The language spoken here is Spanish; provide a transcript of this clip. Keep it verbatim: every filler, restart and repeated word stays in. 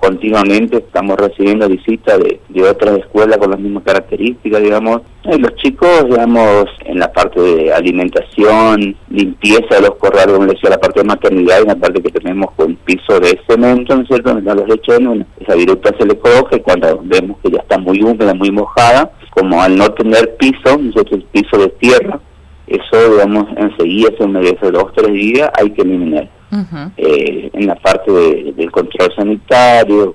continuamente estamos recibiendo visitas de, de otras escuelas con las mismas características, digamos. Y los chicos, digamos, en la parte de alimentación, limpieza de los corrales, como les decía, la parte de maternidad, y en la parte que tenemos con piso de cemento, ¿no es cierto?, donde están los lechones, bueno, esa viruta se le coge cuando vemos que ya está muy húmeda, muy mojada, como al no tener piso, ¿no es cierto?, el piso de tierra, eso, digamos, enseguida se humedece dos o tres días, hay que eliminar. Uh-huh. eh, en la parte de, del control sanitario,